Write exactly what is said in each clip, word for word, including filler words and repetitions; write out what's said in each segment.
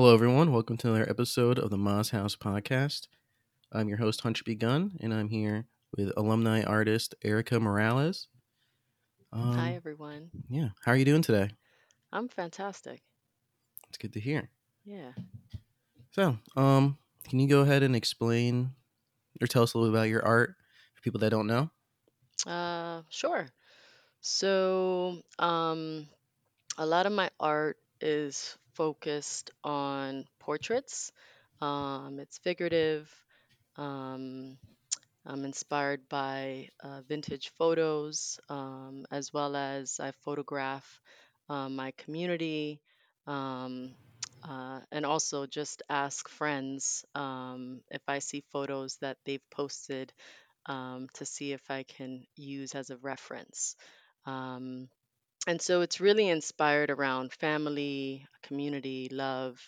Hello, everyone. Welcome to another episode of the Moz House podcast. I'm your host, Hunter B. Gunn, and I'm here with alumni artist Erica Morales. Hi, Um, everyone. yeah, how are you doing today? I'm fantastic. It's good to hear. Yeah. So, um, can you go ahead and explain or tell us a little bit about your art for people that don't know? Uh, sure. So, um, a lot of my art is focused on portraits. Um, it's figurative. Um, I'm inspired by uh, vintage photos, um, as well as I photograph uh, my community, um, uh, and also just ask friends um, if I see photos that they've posted um, to see if I can use as a reference. Um, and so it's really inspired around family, community, love.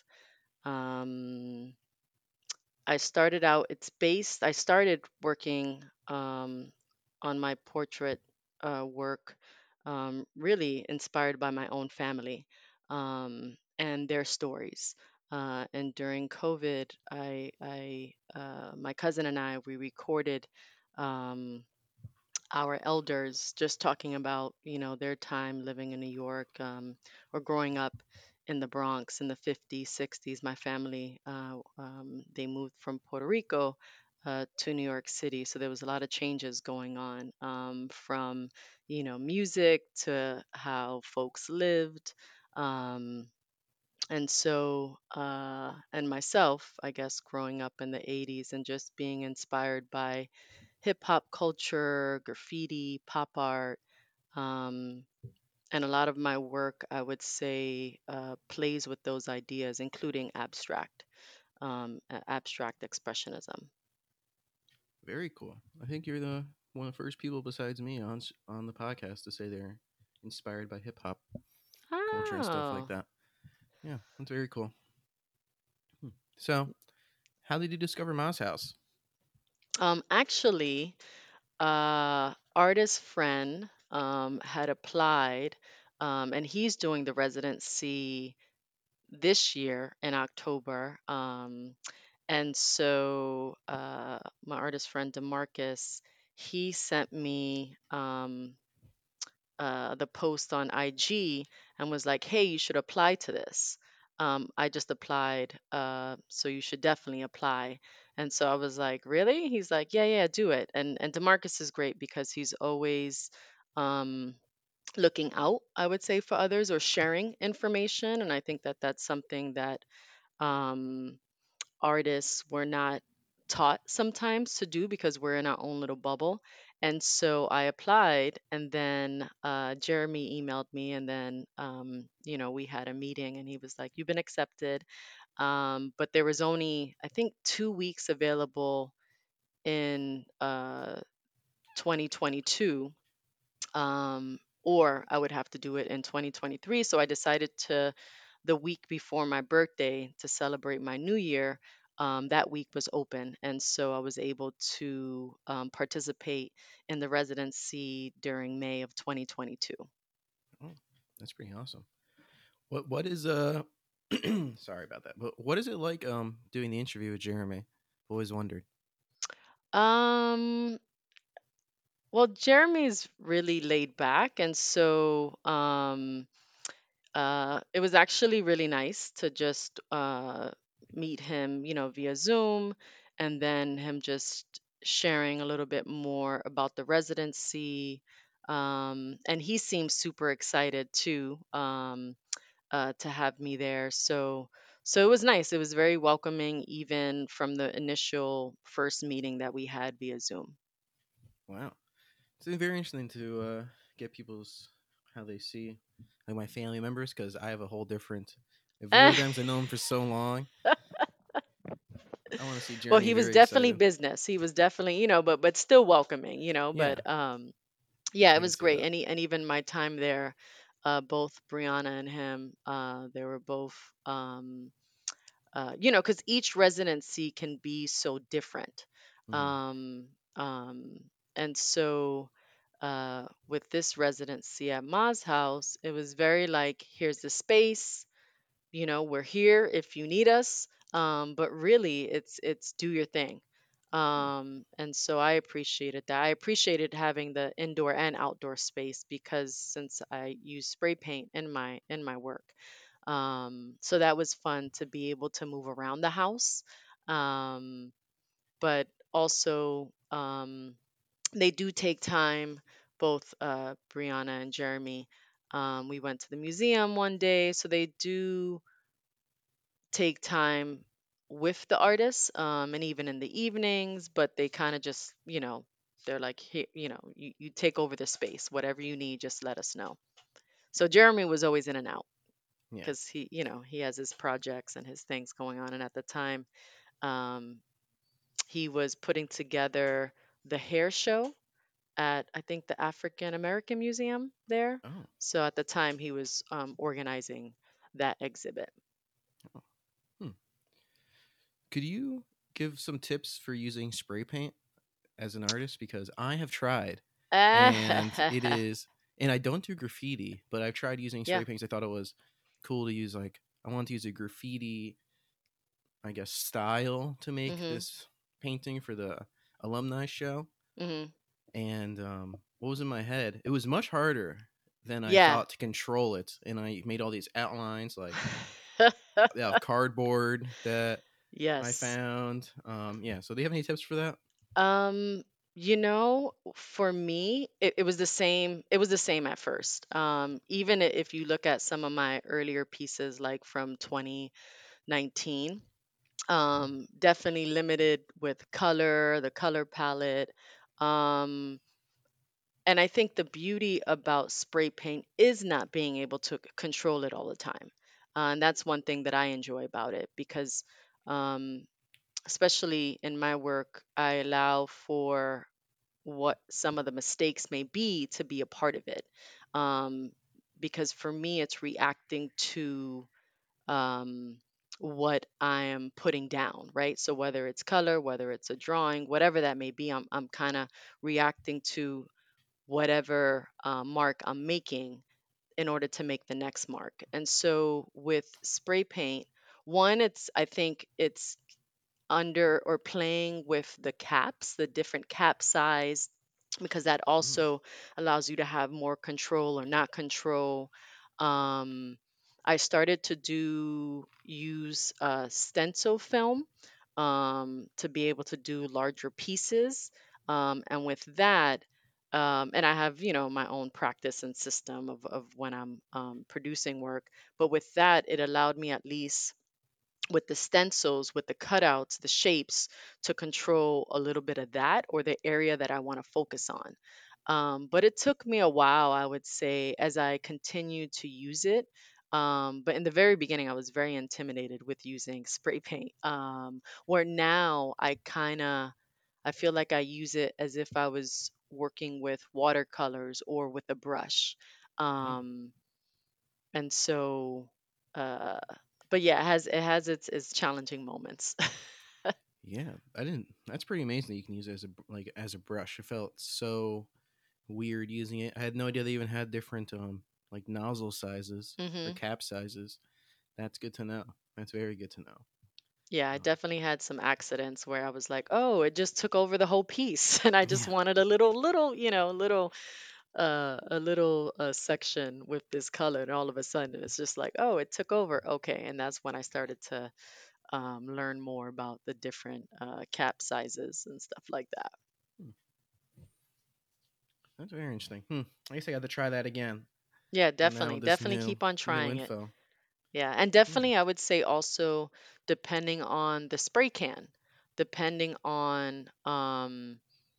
Um, I started out, it's based, I started working um, on my portrait uh, work, um, really inspired by my own family um, and their stories. Uh, and during COVID, I, I, uh, my cousin and I, we recorded um, our elders just talking about you know their time living in New York um, or growing up in the Bronx in the fifties, sixties. My family uh, um, they moved from Puerto Rico uh, to New York City, so there was a lot of changes going on um, from you know music to how folks lived. Um, and so, uh, and myself, I guess, growing up in the eighties and just being inspired by hip hop culture, graffiti, pop art. Um, and a lot of my work, I would say, uh, plays with those ideas, including abstract, um, a- abstract expressionism. Very cool. I think you're the one of the first people besides me on s- on the podcast to say they're inspired by hip hop culture and stuff like Oh, that. Yeah, that's very cool. Hmm. So, how did you discover Moz House? um, actually, uh, artist friend um, had applied, um, and he's doing the residency this year in October. Um, And so uh, my artist friend Demarcus, he sent me um, uh, the post on I G and was like, "Hey, you should apply to this." Um, I just applied, uh, so you should definitely apply. And so I was like, "Really?" He's like, "Yeah, yeah, do it." And and Demarcus is great because he's always um, looking out, I would say, for others or sharing information. And I think that that's something that um, artists were not taught sometimes to do because we're in our own little bubble. And so I applied, and then uh, Jeremy emailed me, and then um, you know we had a meeting, and he was like, "You've been accepted," um, but there was only I think two weeks available in uh, twenty twenty-two, um, or I would have to do it in twenty twenty-three. So I decided to, the week before my birthday, to celebrate my new year. Um, that week was open, and so I was able to um, participate in the residency during May of twenty twenty-two. Oh, that's pretty awesome. What what is uh sorry about that. But what is it like um doing the interview with Jeremy? I've always wondered. Um, well, Jeremy's really laid back, and so um, Uh, it was actually really nice to just uh, meet him, you know, via Zoom, and then him just sharing a little bit more about the residency. Um, and he seemed super excited too, um, uh, to have me there. So, so it was nice. It was very welcoming, even from the initial first meeting that we had via Zoom. Wow. It's been very interesting to uh get people's how they see like my family members because I have a whole different like, view of them 'cause I know them for so long. I want to see Well, Jeremy he was very definitely excited. business. He was definitely, you know, but but still welcoming, you know. Yeah, But um, yeah, I it can was see great. that. And he, and even my time there, uh, both Brianna and him, uh, they were both, um, uh, you know, because each residency can be so different. Mm. Um, um, and so uh, with this residency at Ma's house, it was very like, here's the space. you know, we're here if you need us. Um, but really, it's it's do your thing. Mm. Um, and so I appreciated that. I appreciated having the indoor and outdoor space because since I use spray paint in my in my work, um, so that was fun to be able to move around the house. Um, but also, um, they do take time. Both uh, Brianna and Jeremy. Um, we went to the museum one day, so they do take time with the artists, um, and even in the evenings, but they kind of just, you know, they're like, here, you know, you, you take over the space. Whatever you need, just let us know. So Jeremy was always in and out Yeah. because he, you know, he has his projects and his things going on. And at the time, um, he was putting together the hair show at, I think, the African American Museum there. Oh. So at the time, he was um, organizing that exhibit. Oh. Hmm. Could you give some tips for using spray paint as an artist? Because I have tried, and it is, and I don't do graffiti, but I've tried using Yeah. spray paints. I thought it was cool to use, like, I wanted to use a graffiti, I guess, style to make Mhm. this painting for the alumni show. Mhm. And um, what was in my head? It was much harder than I Yeah. thought to control it. And I made all these outlines, like, yeah, of cardboard that I Yes. found. Um, yeah. So do you have any tips for that? Um, you know, for me, it, it was the same. It was the same at first. Um, even i- if you look at some of my earlier pieces, like from twenty nineteen, Mm. um, definitely limited with color, the color palette. Um, and I think the beauty about spray paint is not being able to c- control it all the time. Uh, and that's one thing that I enjoy about it because, um, especially in my work, I allow for what some of the mistakes may be to be a part of it. Um, because for me, it's reacting to um, what I am putting down, right? So whether it's color, whether it's a drawing, whatever that may be, I'm, I'm kind of reacting to whatever uh, mark I'm making in order to make the next mark. And so with spray paint, one, it's, I think it's under or playing with the caps, the different cap size, because that Mm. also allows you to have more control or not control. Um, I started to do use uh, stencil film um, to be able to do larger pieces. Um, and with that, um, and I have, you know, my own practice and system of, of when I'm um, producing work. But with that, it allowed me at least with the stencils, with the cutouts, the shapes to control a little bit of that or the area that I want to focus on. Um, but it took me a while, I would say, as I continued to use it. Um, but in the very beginning, I was very intimidated with using spray paint. Um, where now I kind of, I feel like I use it as if I was working with watercolors or with a brush. Oh, Um, and so uh but yeah, it has it has its its challenging moments. yeah. I didn't. That's pretty amazing that you can use it as a br- like as a brush. It felt so weird using it. I had no idea they even had different um like nozzle sizes or Hmm. cap sizes. That's good to know. That's very good to know. Yeah, I Um, definitely had some accidents where I was like, oh, it just took over the whole piece and I just yeah. wanted a little little you know little uh a little uh section with this color, and all of a sudden it's just like, oh, it took over. Okay. And that's when I started to um learn more about the different uh cap sizes and stuff like that. Hmm, that's very interesting. Hmm. I guess I got to try that again. Yeah, And now definitely with this definitely new keep on new trying it. info. Yeah, and Yeah. definitely I would say also depending on the spray can, depending on um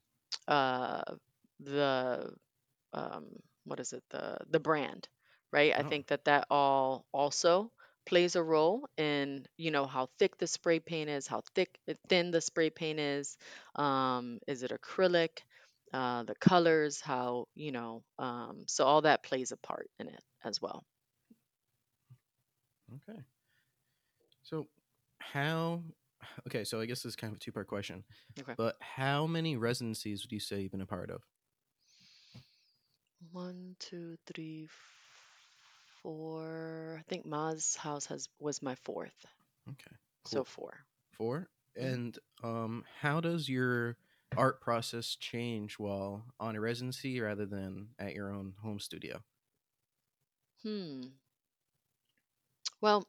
uh the um what is it, the the brand, right? I Oh. think that that all also plays a role in, you know, how thick the spray paint is, how thick uh, thin the spray paint is. Um is it acrylic? Uh the colors, how, you know, um so all that plays a part in it as well. Okay. So how? Okay. So I guess this is kind of a two part question. Okay. But how many residencies would you say you've been a part of? One, two, three, Four. I think Ma's house has was my fourth. Okay, So cool. four. Four. Mhm. And um, how does your art process change while on a residency rather than at your own home studio? Hmm. Well,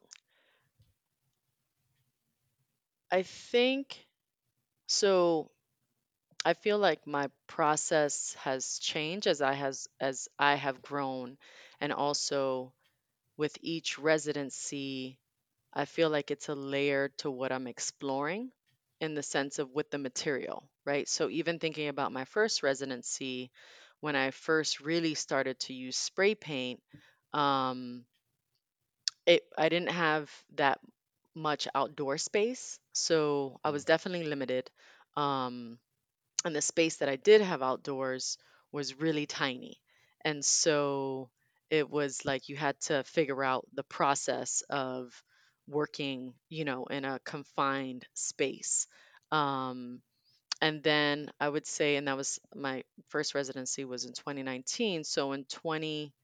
I think so. I feel like my process has changed as I has as I have grown, and also with each residency, I feel like it's a layer to what I'm exploring in the sense of with the material, right? So even thinking about my first residency, when I first really started to use spray paint, um, it I didn't have that much outdoor space, so I Mm. was definitely limited. Um, and the space that I did have outdoors was really tiny. And so it was like you had to figure out the process of working, you know, in a confined space. Um, and then I would say, and that was my first residency was in twenty nineteen. So in twenty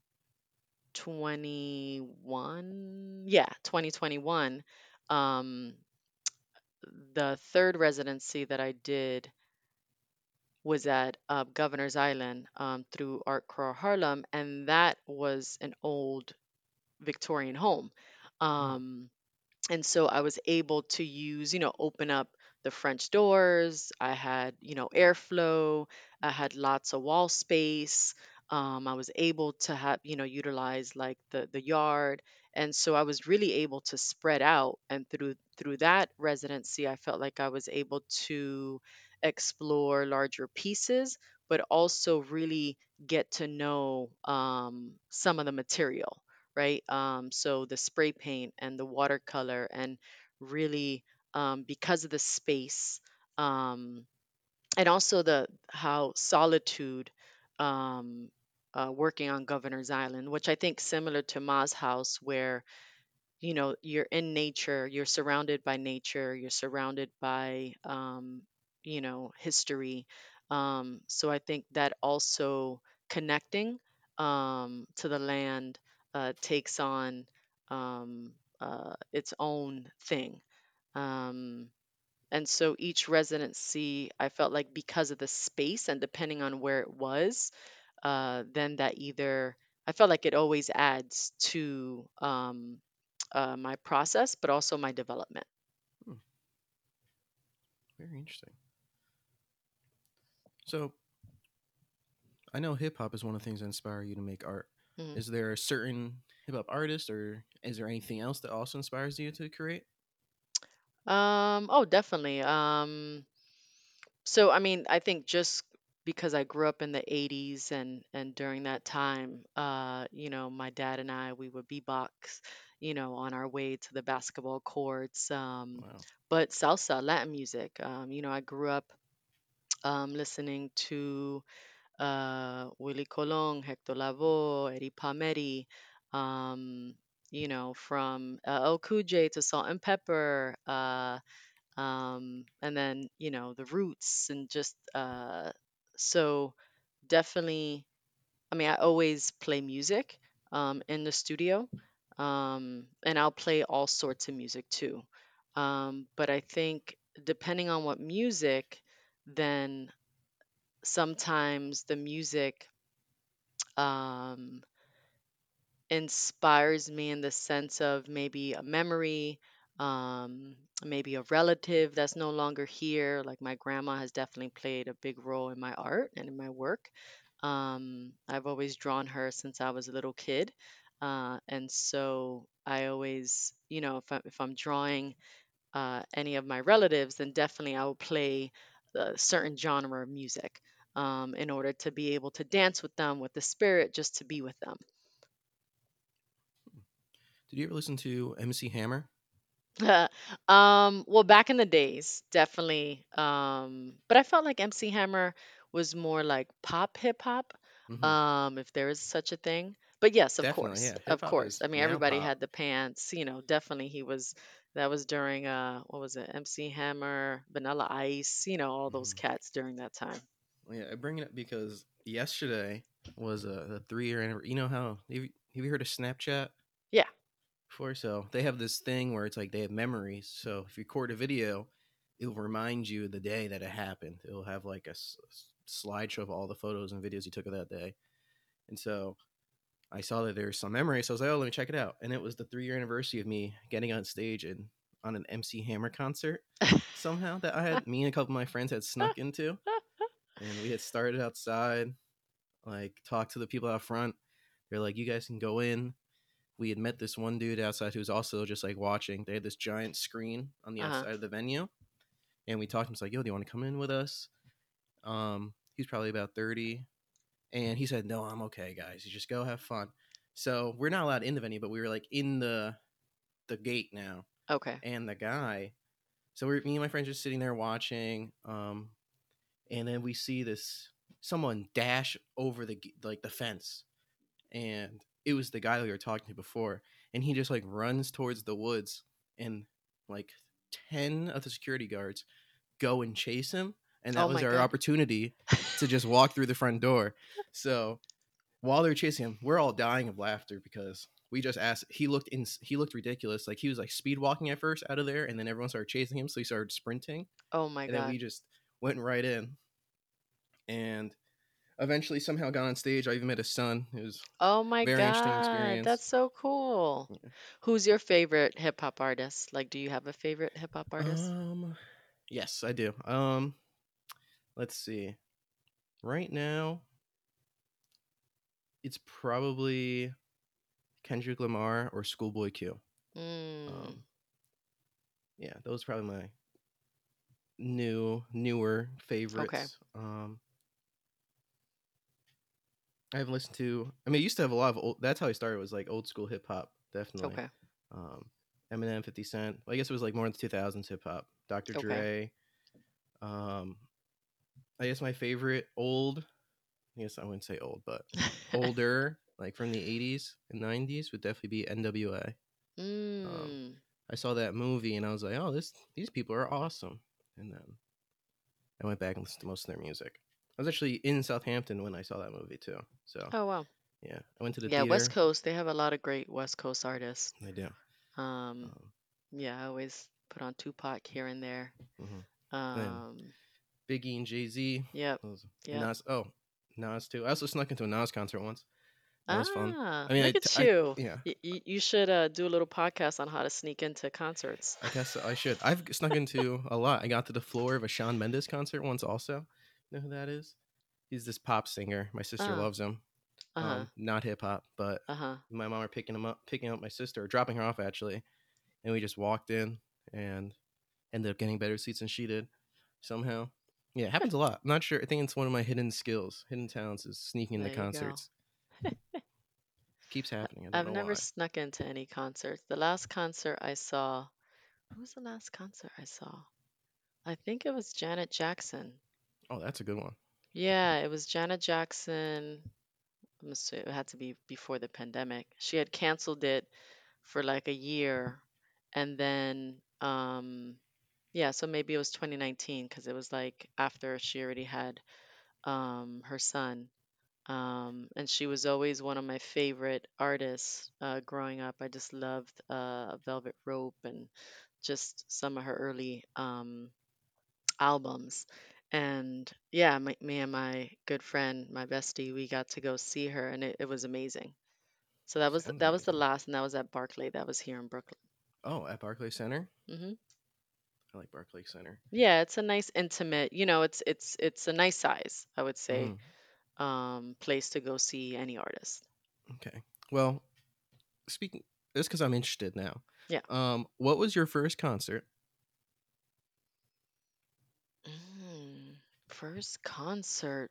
twenty-one, yeah, twenty twenty-one, um, the third residency that I did was at uh, Governor's Island um, through Art Crawl Harlem, and that was an old Victorian home. Mm. Um, and so I was able to use, you know, open up the French doors. I had, you know, airflow. I had lots of wall space. Um, I was able to have, you know, utilize like the the yard, and so I was really able to spread out. And through through that residency, I felt like I was able to explore larger pieces, but also really get to know um, some of the material, right? Um, so the spray paint and the watercolor, and really um, because of the space, um, and also the how solitude, um, uh, working on Governor's Island, which I think similar to Ma's house, where you know you're in nature, you're surrounded by nature, you're surrounded by um, you know history. Um, so I think that also connecting um, to the land uh, takes on um, uh, its own thing. um, and so each residency, I felt like because of the space and depending on where it was, uh, then that either I felt like it always adds to um, uh, my process, but also my development. Hmm, very interesting. So I know hip hop is one of the things that inspire you to make art. Mhm. Is there a certain hip hop artist, or is there anything else that also inspires you to create? Um, oh, definitely. Um, so I mean, I think just because I grew up in the eighties and and during that time, uh, you know, my dad and I we would beatbox, you know, on our way to the basketball courts. Um, Wow. but salsa, Latin music. Um, you know, I grew up um, listening to uh, Willie Colon, Hector Lavoe, Eddie Palmieri, um, you know, from uh, El Cool J to Salt and Pepper, uh, um, and then, you know, the Roots, and just uh, so definitely, I mean, I always play music um, in the studio, um, and I'll play all sorts of music too. Um, but I think depending on what music, then sometimes the music um, inspires me in the sense of maybe a memory, um, maybe a relative that's no longer here. Like my grandma has definitely played a big role in my art and in my work. Um, I've always drawn her since I was a little kid. Uh, and so I always, you know, if, I, if I'm drawing uh, any of my relatives, then definitely I will play a certain genre of music um, in order to be able to dance with them with the spirit, just to be with them. Did you ever listen to M C Hammer? um, well, back in the days, definitely. Um, but I felt like M C Hammer was more like pop hip hop, Mm-hmm. um, if there is such a thing. But yes, of Definitely, course, yeah. Hip of hop course. is I mean, now everybody pop. had the pants. You know, definitely he was. That was during uh, what was it? M C Hammer, Vanilla Ice. You know, all those Hmm. cats during that time. Yeah, I bring it up because yesterday was a, a three year anniversary. You know how have you, have you heard of Snapchat Yeah. before? So they have this thing where it's like they have memories. So if you record a video, it will remind you the day that it happened. It will have like a s- s- slideshow of all the photos and videos you took of that day. And so I saw that there was some memory, so I was like, "Oh, let me check it out." And it was the three year anniversary of me getting on stage and on an M C Hammer concert somehow that I had me and a couple of my friends had snuck into, and we had started outside, like talked to the people out front. They're like, "You guys can go in." We had met this one dude outside who was also just like watching. They had this giant screen on the Uh-huh. outside of the venue, and we talked to him. He's like, "Yo, do you want to come in with us?" Um, he's probably about thirty, and he said, "No, I'm okay, guys. You just go have fun." So we're not allowed in the venue, but we were like in the the gate now, Okay. and the guy. So we're me and my friends just sitting there watching, um, and then we see this someone dash over the like the fence, and it was the guy that we were talking to before, and he just like runs towards the woods, and like ten of the security guards go and chase him, and that Oh was my our God. opportunity to just walk through the front door. So while they're chasing him, we're all dying of laughter because we just asked. He looked in. He looked ridiculous. Like he was like speed walking at first out of there, and then everyone started chasing him, so he started sprinting, Oh my and then God. we just went right in, and eventually somehow got on stage. I even met his son. It was Oh my a very interesting God. experience. That's so cool. Yeah. Who's your favorite hip hop artist? Like, do you have a favorite hip hop artist? Um, yes, I do. Um, let's see. Right now, it's probably Kendrick Lamar or Schoolboy Q. Mm. Um, yeah, those are probably my new newer Okay. favorites. Um, I haven't listened to. I mean, I used to have a lot of old. That's how I started. Was like old school hip hop, definitely. Okay. Um, Eminem, Fifty Cent. Well, I guess it was like more in the two thousands hip hop. Doctor Okay. Dre. Um, I guess my favorite old. I guess I wouldn't say old, but older, like from the eighties and nineties, would definitely be N W A. Um, Mm. I saw that movie and I was like, oh, this these people are awesome. And then I went back and listened to most of their music. I was actually in Southampton when I saw that movie too. So Oh wow. yeah, I went to the Yeah, West theater. Coast, they have a lot of great West Coast artists. I do. Um, Um, yeah, I always put on Tupac here and there. mhm. And Um, Biggie and Jay Z. yep. And Yep. Nas. Oh, Nas too. I also snuck into a Nas concert once. That was fun. Ah, I mean, I, look t- at I you. yeah. Y- y- you should uh, do a little podcast on how to sneak into concerts. I guess I should. I've snuck into a lot. I got to the floor of a Shawn Mendes concert once. Also, you know who that is? He's this pop singer. My sister Uh, loves him. uh-huh. Um, not hip hop, but Uh-huh. my mom are picking him up, picking up my sister, or dropping her off actually, and we just walked in and ended up getting better seats than she did somehow. Yeah, it happens a lot. I'm not sure. I think it's one of my hidden skills, hidden talents, is sneaking into There you go. concerts. Keeps happening. I don't I've know never why. snuck into any concerts. The last concert I saw, who was the last concert I saw? I think it was Janet Jackson. Oh, that's a good one. Yeah, it was Janet Jackson. I'm assuming it had to be before the pandemic. She had canceled it for like a year, and then um yeah, so maybe it was twenty nineteen because it was like after she already had um her son. Um, and she was always one of my favorite artists uh, growing up. I just loved uh, Velvet Rope and just some of her early um, albums. And yeah, my, me and my good friend, my bestie, we got to go see her, and it, it was amazing. So that was Sounds that was the amazing. last, and that was at Barclay. That was here in Brooklyn. Oh, at Barclays Center. hmm I like Barclays Center. Yeah, it's a nice, intimate. You know, it's it's it's a nice size, I would say, Mm, um, place to go see any artist. okay. Well, speaking, this because I'm interested now. Yeah. Um, what was your first concert? Mm, first concert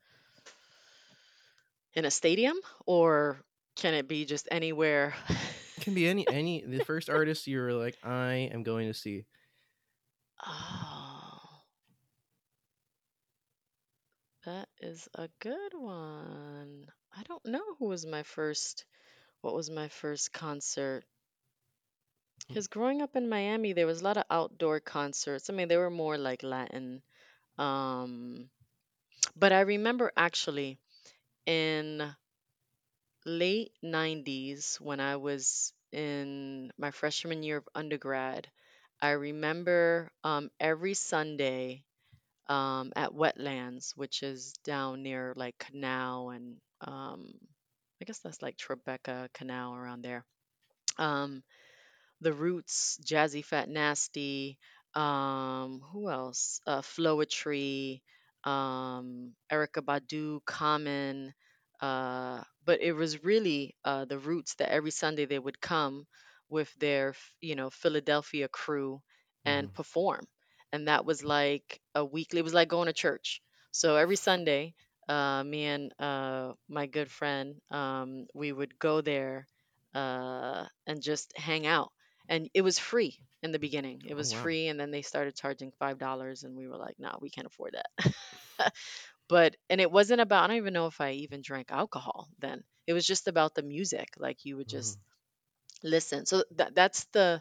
in a stadium, or can it be just anywhere? It can be any any the first artist you were like, I am going to see. Oh, that is a good one. I don't know who was my first, what was my first concert? Hmm, Because growing up in Miami, there was a lot of outdoor concerts. I mean, they were more like Latin. Um, but I remember actually in late nineties when I was in my freshman year of undergrad. I remember um, every Sunday um, at Wetlands, which is down near like Canal and um, I guess that's like Tribeca Canal around there. Um, the Roots, Jazzy Fat Nasty, um, who else? Uh, Floetry, um, Erica Badu, Common. Uh, but it was really uh, the Roots that every Sunday they would come with their, f- you know, Philadelphia crew and Hmm. perform. And that was like a weekly, it was like going to church. So every Sunday, uh, me and uh, my good friend, um, we would go there uh, and just hang out, and it was free in the beginning. It Oh was wow. free, and then they started charging five dollars, and we were like, "Nah, we can't afford that." But and it wasn't about. I don't even know if I even drank alcohol then. It was just about the music. Like you would Hmm. just listen. So that that's the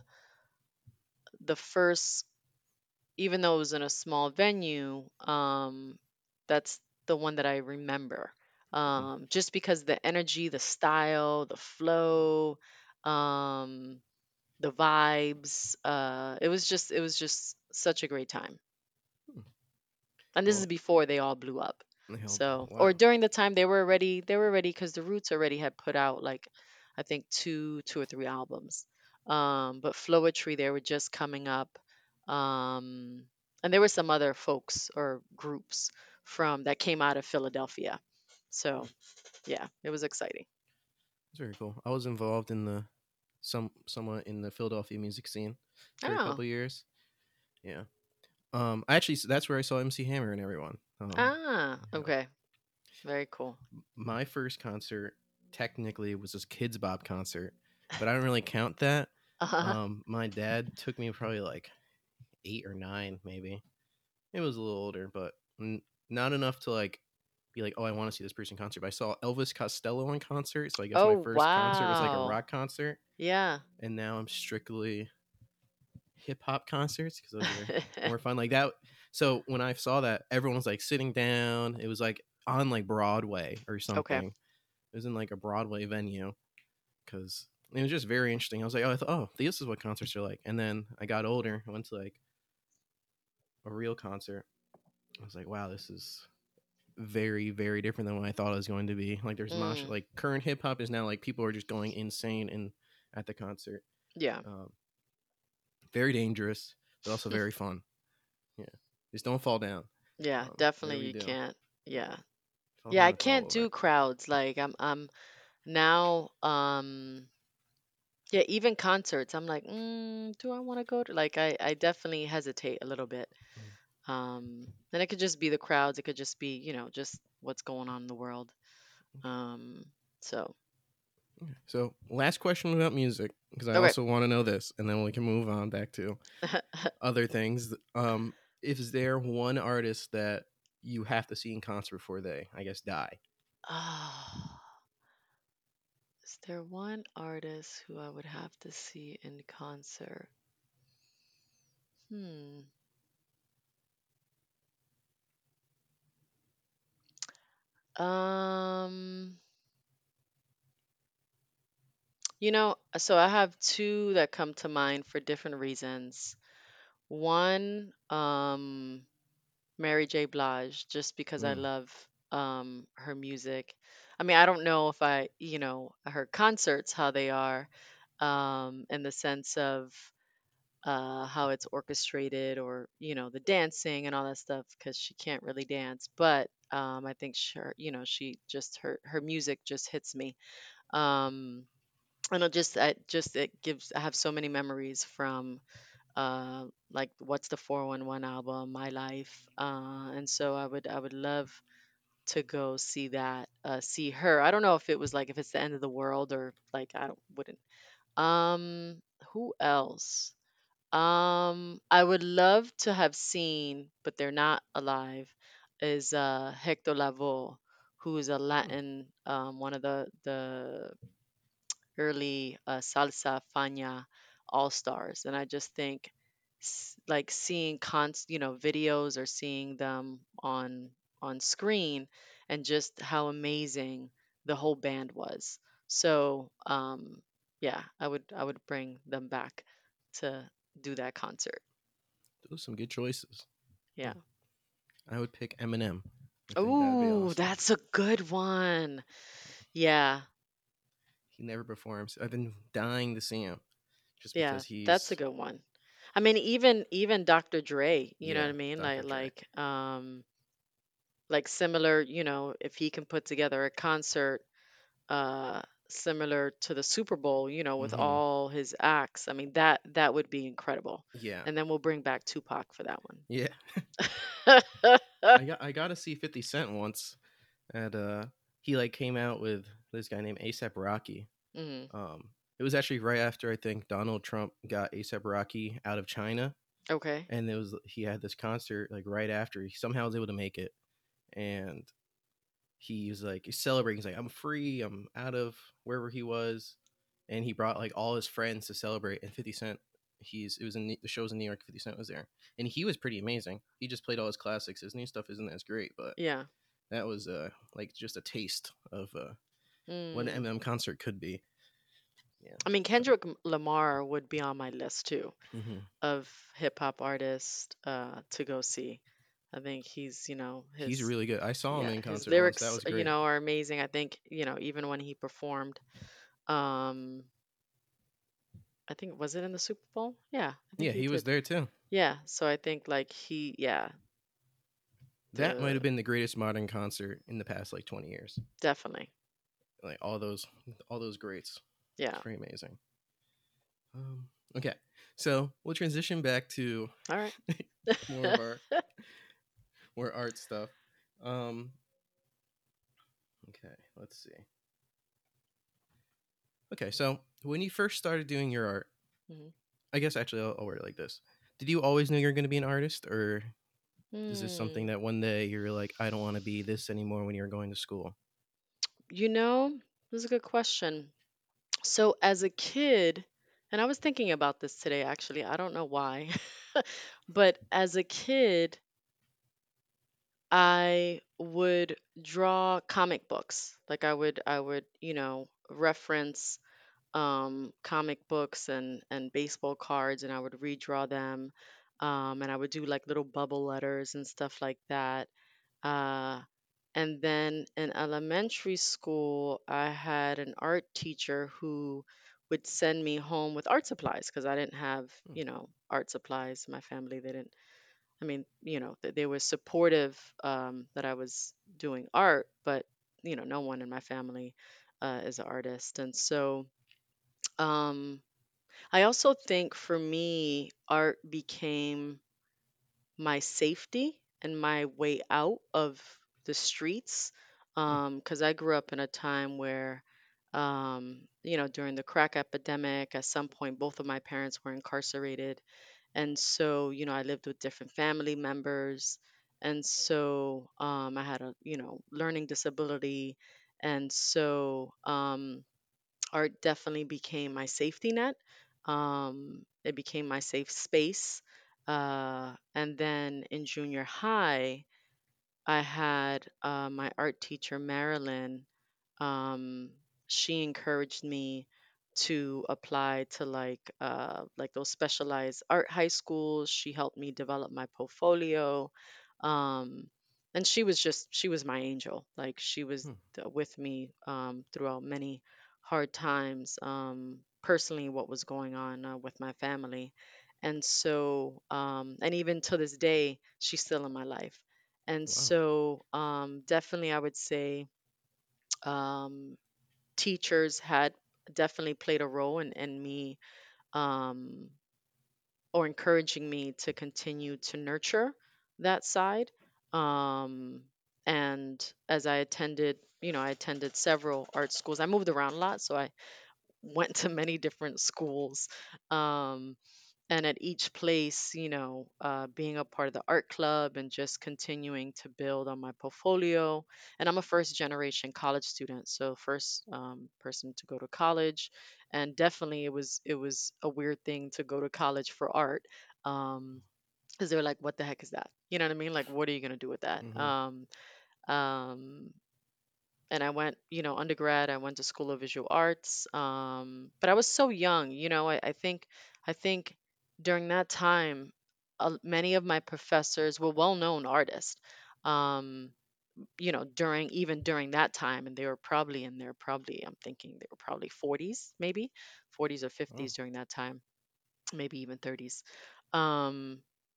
the first. Even though it was in a small venue, um, that's the one that I remember. Um, just because the energy, the style, the flow, um, the vibes. Uh, it was just it was just such a great time. And this is Well, before they all blew up. they help. So, or Wow. during the time they were already they were ready because the Roots already had put out like I think two two or three albums. Um, but Floetry they were just coming up. Um, and there were some other folks or groups from that came out of Philadelphia. So yeah, it was exciting. It's very cool. I was involved in the some somewhat in the Philadelphia music scene for a Oh, couple years. Yeah. Um. Actually, s- that's where I saw M C Hammer and everyone. Um. ah, Yeah. okay, very cool. My first concert technically was this Kids Bop concert, but I don't really count that. Um. My dad took me probably like eight or nine, maybe. It was a little older, but n- not enough to like be like, oh, I want to see this person concert. But I saw Elvis Costello in concert, so I guess my Oh first concert was like a wow, rock concert, yeah. and now I'm strictly hip hop concerts because those are more fun. Like that. So when I saw that, everyone was like sitting down. It was like on like Broadway or Okay. something. It was in like a Broadway venue because it was just very interesting. I was like, oh, I thought, oh, this is what concerts are like. And then I got older. I went to like a real concert. I was like, wow, this is very very different than what I thought it was going to be. Like there's mosh Mm, like current hip hop is now like people are just going insane in at the concert. yeah. Um, very dangerous, but also very fun. Yeah, just don't fall down. Yeah, Um, definitely whatever you you do, can't. Yeah. fall Yeah, down, I it's all can't over. do crowds. Like I'm I'm now um yeah, even concerts. I'm like, mm, do I want to go to like I I definitely hesitate a little bit. Mm. Um and it could just be the crowds, it could just be, you know, just what's going on in the world. Um so, Okay. So last question about music because I okay. also want to know this, and then we can move on back to other things. Um, is there one artist that you have to see in concert before they, I guess, die? Oh, is there one artist who I would have to see in concert? Hmm. Um You know, so I have two that come to mind for different reasons. One, um, Mary J. Blige, just because I Mm. love um, her music. I mean, I don't know if I, you know, her concerts, how they are, um, in the sense of uh, how it's orchestrated or, you know, the dancing and all that stuff, because she can't really dance. But um, I think she, you know, she just, her, her music just hits me. Um, and it just I just it gives I have so many memories from uh like what's the four one one album, My Life. Uh and so I would I would love to go see that, uh see her. I don't know if it was like if it's the end of the world or like I don't wouldn't. Um who else? Um I would love to have seen, but they're not alive, is uh Hector Lavoe, who is a Mm. Latin, um one of the the early uh, salsa fania all stars, and I just think s- like seeing cons you know videos or seeing them on on screen, and just how amazing the whole band was. So, um, yeah, I would I would bring them back to do that concert. Those are some good choices. Yeah. Hmm. I would pick Eminem. I think that'd be Oh, awesome. that's a good one. Yeah. He never performs. I've been dying to see him just Yeah, because that's a he's good one. I mean, even even doctor Dre, you know what yeah, I mean? doctor Like Dre. like um like similar, you know, if he can put together a concert uh similar to the Super Bowl, you know, with Hmm. all his acts, I mean that that would be incredible. Yeah, And then we'll bring back Tupac for that yeah. one. I got I got to see Fifty Cent once at uh he like came out with this guy named ASAP Rocky. Hmm. Um, it was actually right after I think Donald Trump got ASAP Rocky out of China, Okay. and it was he had this concert like right after he somehow was able to make it, and he was like he's celebrating. He's like, I'm free. I'm out of wherever he was, and he brought like all his friends to celebrate. And Fifty Cent, he's it was in the, the show's in New York. Fifty Cent was there, and he was pretty amazing. He just played all his classics. His new stuff isn't as great, but Yeah. that was uh like just a taste of uh what an Mm. M M concert could be. Yeah. I mean, So. Kendrick M- Lamar would be on my list too Hmm. of hip hop artists uh, to go see. I think he's, you know, He's his really good. I saw him yeah, in his concert once. That lyrics, was uh, you great. know, are amazing. I think, you know, even when he performed, um, I think was it in the Super Bowl? Yeah, I think Yeah, he he was did. there too. Yeah, so I think like he, yeah, That might the have been the greatest modern concert in the past like twenty years. definitely, Like all those all those greats. It's yeah. pretty amazing. Um, okay. So, we'll transition back to All right. more of our more art stuff. Um, okay, let's see. Okay, so when you first started doing your art, Mhm. I guess actually I'll, I'll word it like this. Did you always know you were going to be an artist, or is this something Hmm. that one day you're like, I don't want to be this anymore when you're going to school? You know, this is a good question. So as a kid, and I was thinking about this today actually, I don't know why, but as a kid, I would draw comic books. Like I would I would, you know, reference um comic books and and baseball cards and I would redraw them. Um and I would do like little bubble letters and stuff like that. Uh and then in elementary school, I had an art teacher who would send me home with art supplies because I didn't have, Hmm. you know, art supplies. My family, they didn't, I mean, you know, th- they were supportive um, that I was doing art, but, you know, no one in my family uh, is an artist. And so um, I also think for me, art became my safety and my way out of the streets. Hmm. Because I grew up in a time where, um, you know, during the crack epidemic, at some point, both of my parents were incarcerated. And so, you know, I lived with different family members. And so um, I had a, you know, learning disability. And so, um, art definitely became my safety net. Um, it became my safe space. Uh, and then in junior high, I had uh, my art teacher, Marilyn. Um, she encouraged me to apply to like uh, like those specialized art high schools. She helped me develop my portfolio. Um, and she was just she was my angel. Like she was Hmm. th- with me um, throughout many hard times. Um, personally, what was going on uh, with my family, and so um, and even to this day, she's still in my life. And Wow. so um, definitely, I would say um, teachers had definitely played a role in, in me um, or encouraging me to continue to nurture that side. Um, and as I attended, you know, I attended several art schools. I moved around a lot, so I went to many different schools. Um, and at each place, you know, uh, being a part of the art club and just continuing to build on my portfolio. And I'm a first generation college student, so first um, person to go to college, and definitely it was it was a weird thing to go to college for art. Um, because they were like, "What the heck is that?" You know what I mean? Like, what are you gonna do with that? Hmm. Um, um, and I went, you know, undergrad, I went to School of Visual Arts. Um, but I was so young, you know, I, I think, I think during that time, uh, many of my professors were well-known artists. Um, you know, during even during that time, and they were probably in their probably, I'm thinking they were probably forties, maybe forties or Oh, fifties during that time, maybe even thirties. Um,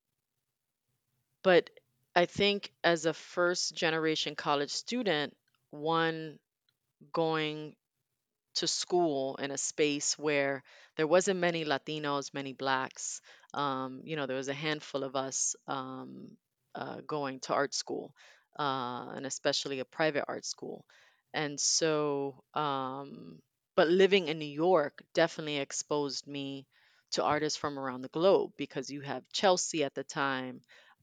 but I think as a first generation college student, one going to school in a space where there wasn't many Latinos, many blacks. Um, you know, there was a handful of us um, uh, going to art school, uh, and especially a private art school. And so, um, but living in New York definitely exposed me to artists from around the globe because you have Chelsea at the time.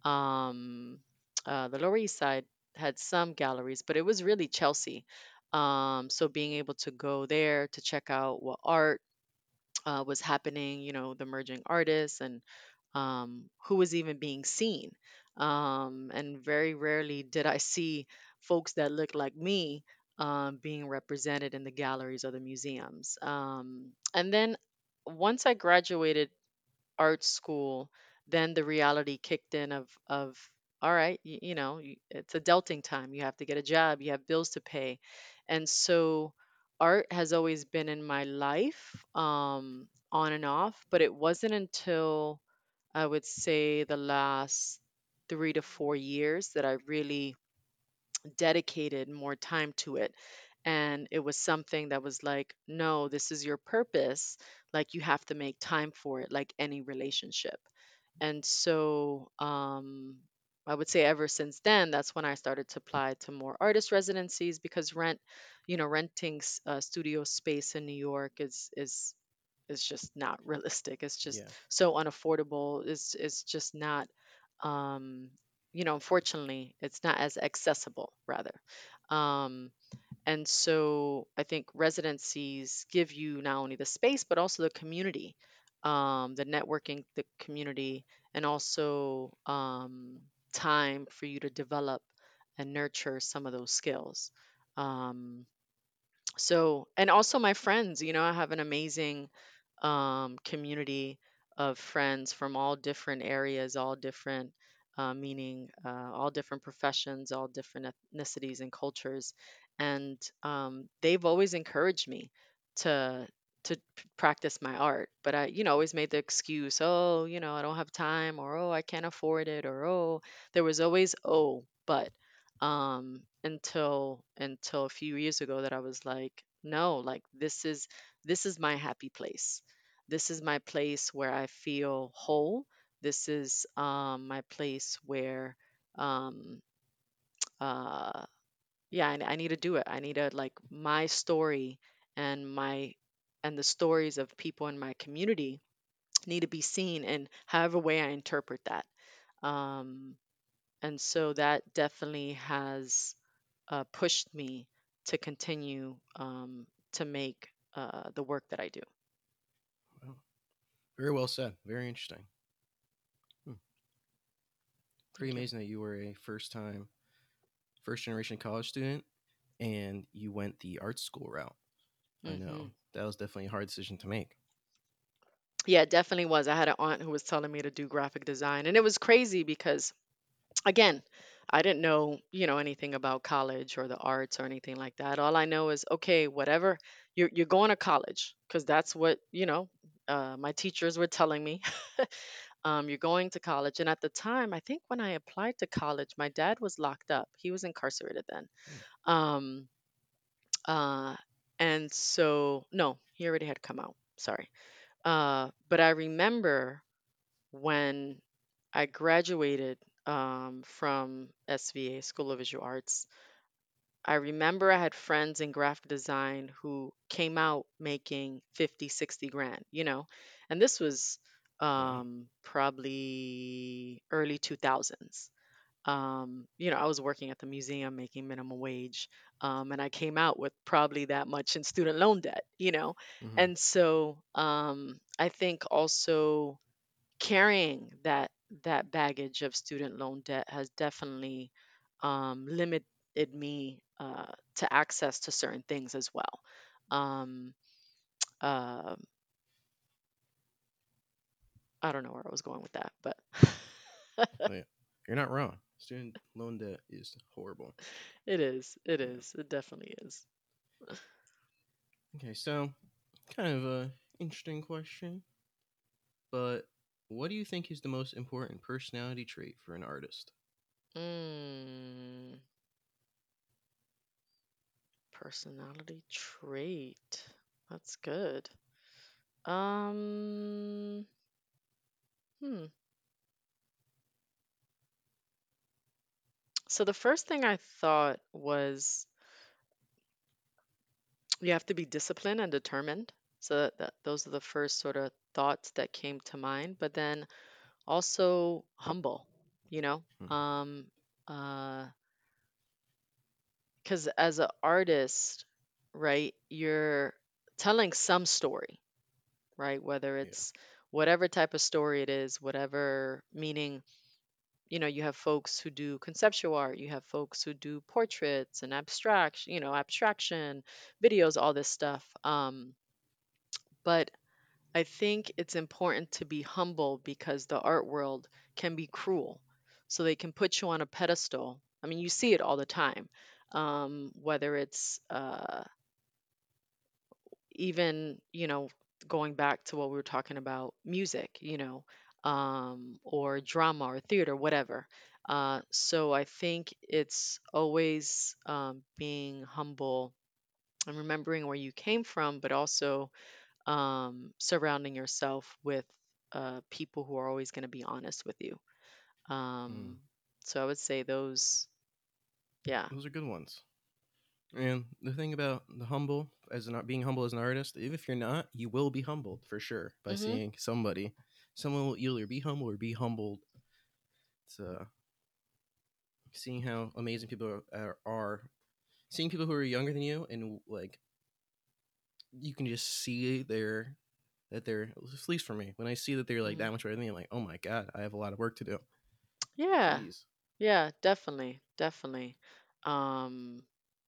Um, uh, the Lower East Side had some galleries, but it was really Chelsea. Um, so being able to go there to check out what art uh, was happening, you know, the emerging artists and um, who was even being seen. Um, and very rarely did I see folks that looked like me um, being represented in the galleries or the museums. Um, and then once I graduated art school, then the reality kicked in of of all right, you, you know, you, it's adulting time. You have to get a job, you have bills to pay, and so art has always been in my life, um, on and off. But it wasn't until I would say the last three to four years that I really dedicated more time to it. And it was something that was like, no, this is your purpose. Like, you have to make time for it, like any relationship. And so, um, I would say ever since then, that's when I started to apply to more artist residencies because rent, you know, renting s- uh, studio space in New York is is is just not realistic. It's just yeah. so unaffordable. It's it's just not, um, you know, unfortunately, it's not as accessible rather. Um, and so I think residencies give you not only the space, but also the community, um, the networking, the community, and also um, time for you to develop and nurture some of those skills. Um, so, and also my friends, you know, I have an amazing um, community of friends from all different areas, all different, uh, meaning uh, all different professions, all different ethnicities and cultures. And um, they've always encouraged me to to p- practice my art. But I, you know, always made the excuse, oh, you know, I don't have time, or oh, I can't afford it, or oh, there was always oh, but um until until a few years ago that I was like, no, like this is this is my happy place. This is my place where I feel whole. This is um my place where um uh yeah, I, I need to do it. I need to, like, my story and my and the stories of people in my community need to be seen in however way I interpret that. Um and so that definitely has uh, pushed me to continue um, to make uh, the work that I do. Wow. Very well said. Very interesting. Hmm. Pretty Thank you. amazing that you were a first time, first generation college student and you went the art school route. I know Hmm. that was definitely a hard decision to make. Yeah, it definitely was. I had an aunt who was telling me to do graphic design, and it was crazy because, again, I didn't know, you know, anything about college or the arts or anything like that. All I know is, okay, whatever, you're you're going to college because that's what, you know, uh, my teachers were telling me. Um, you're going to college, and at the time, I think when I applied to college, my dad was locked up. He was incarcerated then. Hmm. Um, uh, and so, no, he already had come out. Sorry. Uh, but I remember when I graduated um, from S V A, School of Visual Arts. I remember I had friends in graphic design who came out making fifty, sixty grand, you know, and this was Wow. um, probably early two thousands. Um, you know, I was working at the museum making minimum wage, um, and I came out with probably that much in student loan debt, you know. Hmm. And so um, I think also carrying that that baggage of student loan debt has definitely um, limit me uh, to access to certain things as well. Um, uh, I don't know where I was going with that, but Oh, yeah. You're not wrong. Student loan debt is horrible. it is. It Yeah. is. It definitely is. Okay, so kind of a interesting question, but what do you think is the most important personality trait for an artist? Mm, personality trait. That's good. Um, hmm. So the first thing I thought was you have to be disciplined and determined. So that, that those are the first sort of thoughts that came to mind. But then also humble, you know, Hmm. um, uh, because as an artist, right, you're telling some story, right? Whether Yeah. it's whatever type of story it is, whatever meaning, you know, you have folks who do conceptual art, you have folks who do portraits and abstract, you know, abstraction, videos, all this stuff. Um, but I think it's important to be humble because the art world can be cruel. So they can put you on a pedestal. I mean, you see it all the time. Um, whether it's uh, even, you know, going back to what we were talking about, music, you know, um, or drama or theater, whatever. Uh, so I think it's always um, being humble and remembering where you came from, but also um, surrounding yourself with uh, people who are always going to be honest with you. Hmm. Um, so I would say those, yeah. Those are good ones. And the thing about the humble, as an art, being humble as an artist, even if you're not, you will be humbled for sure by Hmm. seeing somebody. Someone will either be humble or be humbled. It's uh, seeing how amazing people are, are, seeing people who are younger than you, and like you can just see their that they're, at least for me, when I see that they're like Hmm. that much better than me, I'm like, oh my god, I have a lot of work to do. Yeah, Jeez. yeah, definitely, definitely. Um,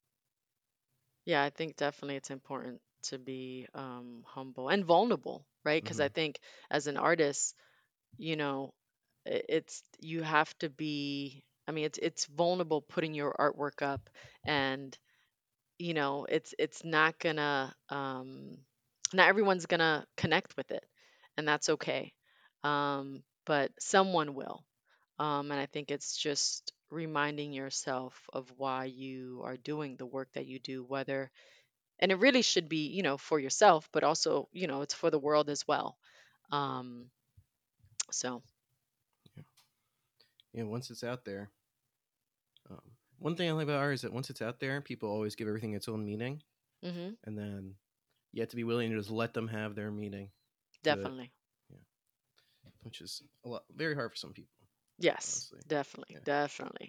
yeah, I think definitely it's important to be um, humble and vulnerable, right? Because Mm-hmm. I think as an artist, you know, i- it's you have to be. I mean, it's it's vulnerable putting your artwork up, and you know it's it's not gonna um not everyone's gonna connect with it, and that's okay, um but someone will, um and I think it's just reminding yourself of why you are doing the work that you do, whether, and it really should be, you know, for yourself, but also, you know, it's for the world as well. um so Yeah. Yeah. Once it's out there, um, one thing I like about art is that once it's out there, people always give everything its own meaning, hmm, and then you have to be willing to just let them have their meaning to it. definitely. Yeah, which is a lot very hard for some people, Yes, honestly. definitely, Yeah. definitely.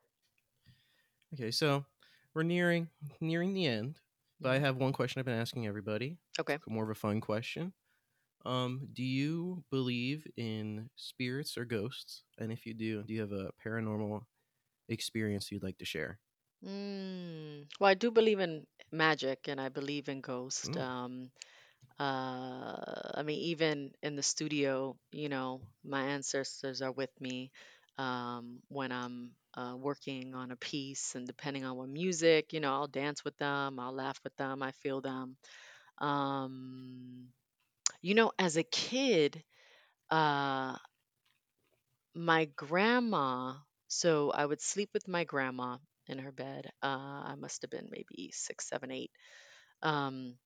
Okay, so we're nearing nearing the end, but I Hmm. have one question I've been asking everybody. It's Okay. more of a fun question. Um, do you believe in spirits or ghosts? And if you do, do you have a paranormal experience you'd like to share? Mm. Well, I do believe in magic and I believe in ghosts. Mm, Um, uh, I mean, even in the studio, you know, my ancestors are with me um, when I'm uh, working on a piece, and depending on what music, you know, I'll dance with them, I'll laugh with them, I feel them. Um, you know, as a kid, uh, my grandma, so I would sleep with my grandma in her bed. Uh, I must have been maybe six, seven, eight. Um,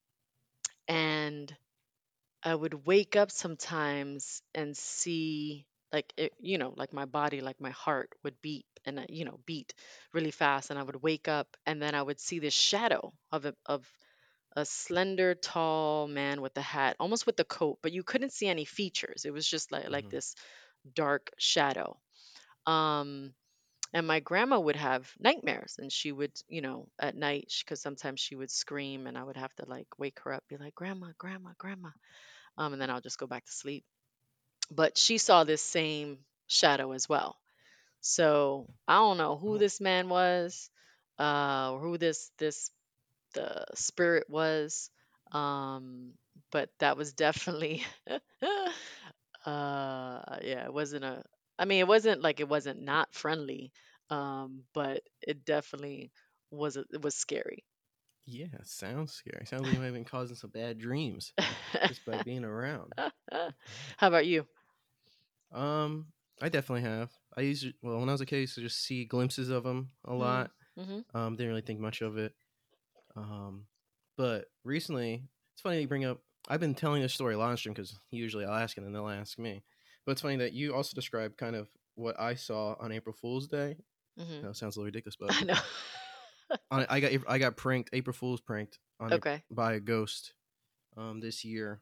and I would wake up sometimes and see, like it, you know, like my body, like my heart would beat and uh, you know, beat really fast, and I would wake up and then I would see this shadow of a of a slender, tall man with a hat, almost with the coat, but you couldn't see any features. It was just like like mm-hmm. this dark shadow. Um, and my grandma would have nightmares, and she would, you know, at night, because sometimes she would scream and I would have to like wake her up, be like, grandma, grandma, grandma, um, and then I'll just go back to sleep. But she saw this same shadow as well. So I don't know who Oh, this man was, uh, or who this this the spirit was. Um, but that was definitely, uh, yeah, it wasn't a. I mean, it wasn't like it wasn't not friendly, um, but it definitely was. A, it was scary. Yeah, sounds scary. Sounds like you might have been causing some bad dreams just by being around. How about you? Um, I definitely have. I used to, well when I was a kid, I used to just see glimpses of them a Mm, lot. hmm. Um, didn't really think much of it. Um, but recently, it's funny you bring up. I've been telling this story a lot on stream because usually I'll ask it and they'll ask me. But it's funny that you also described kind of what I saw on April Fool's Day. Hmm. I know it sounds a little ridiculous, but I know. on, I got I got pranked. April Fool's pranked on a, Okay. by a ghost. Um, this year,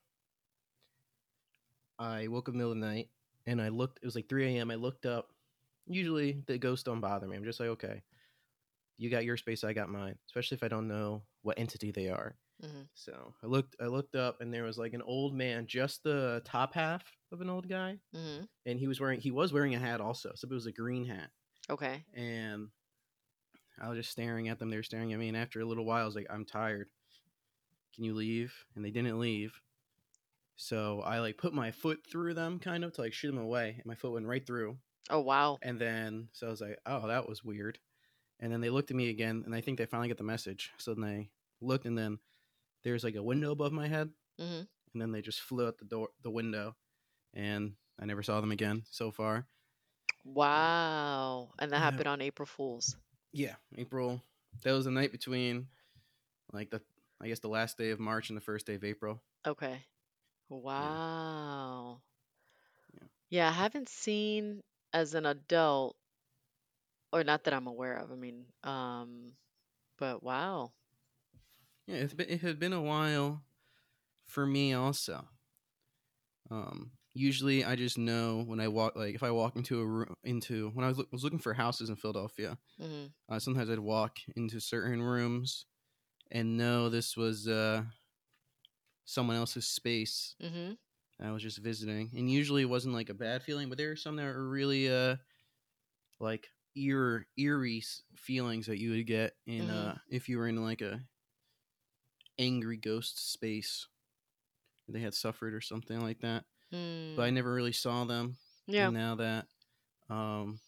I woke up in the middle of the night and I looked. It was like three a m. I looked up. Usually the ghosts don't bother me. I'm just like, okay, you got your space, I got mine. Especially if I don't know what entity they are. Hmm. So I looked I looked up and there was like an old man, just the top half of an old guy, Hmm. and he was wearing he was wearing a hat also. So it was a green hat. Okay. And I was just staring at them. They were staring at me, and after a little while, I was like, I'm tired. Can you leave? And they didn't leave. So I like put my foot through them kind of to like shoot them away, and my foot went right through. Oh wow. And then so I was like, oh, that was weird. And then they looked at me again, and I think they finally got the message. So then they looked, and then there's like a window above my head, Hmm. and then they just flew out the door, the window, and I never saw them again so far. Uh, Wow. And that yeah, happened on April Fools. yeah, April. That was the night between like the I guess the last day of March and the first day of April. Okay. Yeah, Wow. yeah, Yeah, I haven't seen as an adult, or not that I'm aware of. I mean, um, but wow. yeah. It's been, it had been a while for me also. Um, usually I just know when I walk, like if I walk into a room, into when I was, loo- was looking for houses in Philadelphia. Mhm. Uh, sometimes I'd walk into certain rooms and know this was uh, someone else's space. Mhm. I was just visiting, and usually it wasn't like a bad feeling, but there were some that were really uh like eer eerie s- feelings that you would get in Mhm. uh if you were in like a angry ghost space. They had suffered or something like that, but I Mm. never really saw them. Yeah. And now that um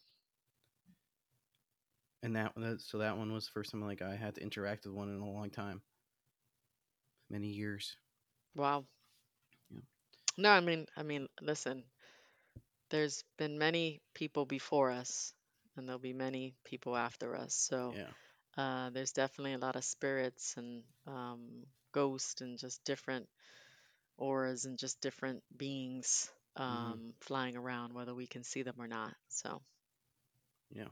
and that that- so that one was the first time like I had to interact with one in a long time, many years. Wow. Yeah, No, I mean, I mean, listen, there's been many people before us, and there'll be many people after us. So, yeah. uh, there's definitely a lot of spirits and um, ghosts and just different auras and just different beings Hmm. um, flying around, whether we can see them or not. So, Yeah,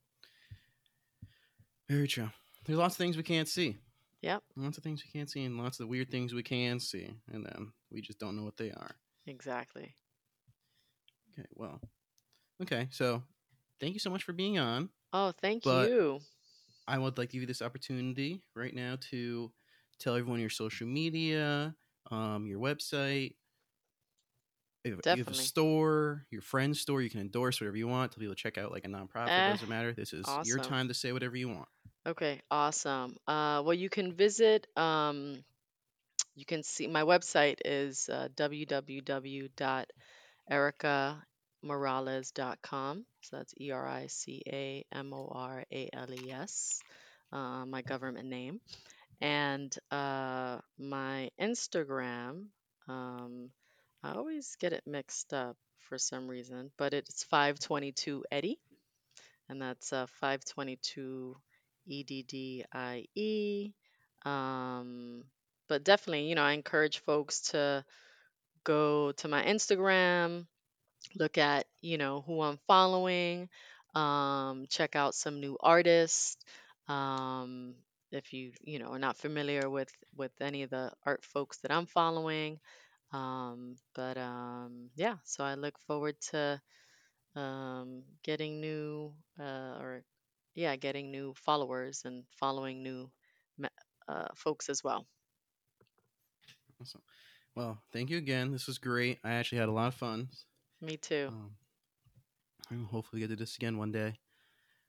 very true. There's lots of things we can't see. yep, Lots of things we can't see, and lots of weird things we can see, and then we just don't know what they are. exactly. Okay, well, okay, so thank you so much for being on. Oh, thank But you. I would like to give you this opportunity right now to tell everyone your social media, um, your website. If you have a Definitely. store, your friend's store, you can endorse whatever you want. Tell people to check out like a nonprofit. It Eh, doesn't matter. This is your awesome. time to say whatever you want. Okay, awesome. Uh, well, you can visit, um, you can see my website is uh, w w w dot erica morales dot com. So that's E R I C A M O R A L E S, uh, my government name. And uh, my Instagram, um, I always get it mixed up for some reason, but it's five twenty-two Eddie, and that's uh, five twenty-two E D D I E. Um, but definitely, you know, I encourage folks to go to my Instagram, look at, you know, who I'm following, um, check out some new artists. Um, if you, you know, are not familiar with with any of the art folks that I'm following. Um, but um, yeah, so I look forward to um, getting new uh, or yeah, getting new followers and following new me- uh, folks as well. Awesome. Well, thank you again. This was great. I actually had a lot of fun. Me too. Um, and hopefully, get to do this again one day.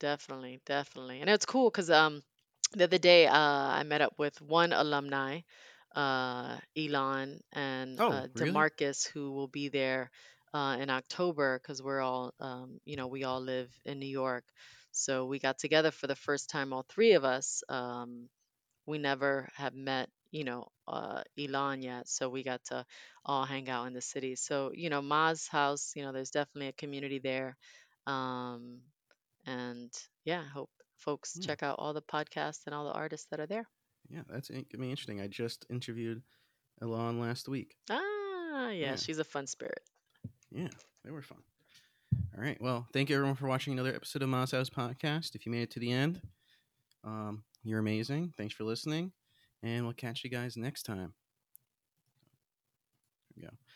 Definitely, definitely. And it's cool because um the other day uh I met up with one alumni, uh Elon and Oh, uh really? Demarcus, who will be there uh in October because we're all um you know, we all live in New York. So we got together for the first time, all three of us. Um we never have met, you know, uh, Elon yet, so we got to all hang out in the city. So, you know, Ma's house, you know, there's definitely a community there. Um, and yeah, I hope folks Yeah, check out all the podcasts and all the artists that are there. yeah, that's in- gonna be interesting. I just interviewed Elon last week. Ah, yeah, Yeah, she's a fun spirit. yeah, they were fun. All right, well, thank you everyone for watching another episode of Ma's House Podcast. If you made it to the end, um, you're amazing. Thanks for listening, and we'll catch you guys next time. Here we go.